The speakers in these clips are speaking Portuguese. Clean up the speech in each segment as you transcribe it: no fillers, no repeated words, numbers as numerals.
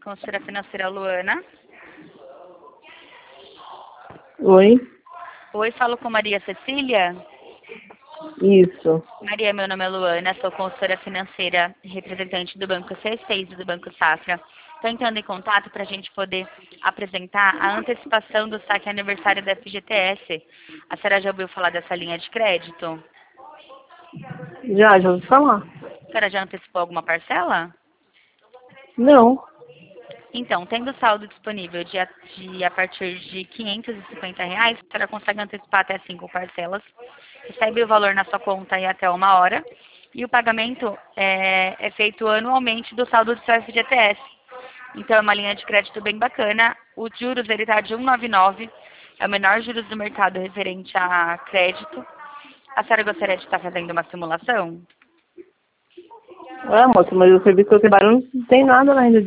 consultora financeira Luana. Oi, Oi, falo com Maria Cecília. isso. Maria, meu nome é Luana, sou consultora financeira representante do Banco C6 e do Banco Safra. Estou entrando em contato para a gente poder apresentar a antecipação do saque aniversário da FGTS. A senhora já ouviu falar dessa linha de crédito? Já ouvi falar. A senhora já antecipou alguma parcela? Não. Então, tendo saldo disponível a partir de R$ 550, a senhora consegue antecipar até 5 parcelas, recebe o valor na sua conta em até 1 hora, e o pagamento é feito anualmente do saldo do seu FGTS. Então, é uma linha de crédito bem bacana. Os juros, ele está de 1,99, é o menor juros do mercado referente a crédito. A senhora gostaria de estar fazendo uma simulação? Moça, mas o serviço que eu trabalho não tem nada ainda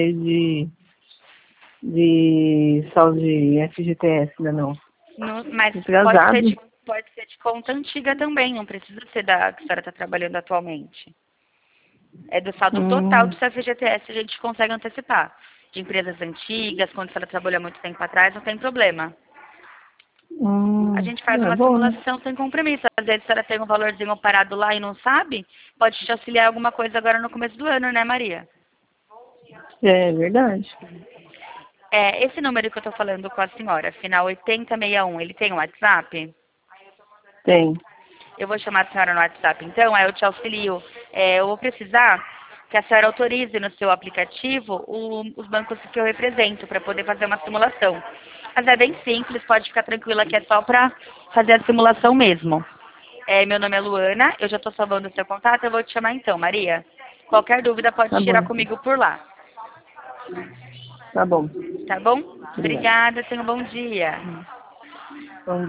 de saldo de FGTS, ainda não. Mas Atrasado. pode ser de conta antiga também, não precisa ser da que a senhora está trabalhando atualmente. É do saldo total do seu FGTS, a gente consegue antecipar. De empresas antigas, quando a senhora trabalhou muito tempo atrás, não tem problema. A gente faz uma Bom, né? simulação sem compromisso. Às vezes a senhora tem um valorzinho parado lá e não sabe, pode te auxiliar alguma coisa agora no começo do ano, né, Maria? É verdade. Esse número que eu estou falando com a senhora, final 8061, ele tem um WhatsApp? Tem. Eu vou chamar a senhora no WhatsApp, então, aí eu te auxilio. Eu vou precisar que a senhora autorize no seu aplicativo os bancos que eu represento para poder fazer uma simulação. Mas é bem simples, pode ficar tranquila que é só para fazer a simulação mesmo. Meu nome é Luana, eu já estou salvando o seu contato, eu vou te chamar então, Maria. Qualquer dúvida pode Tá tirar bom. comigo por lá, Tá bom. tá bom? Obrigada. Obrigada, tenha um bom dia.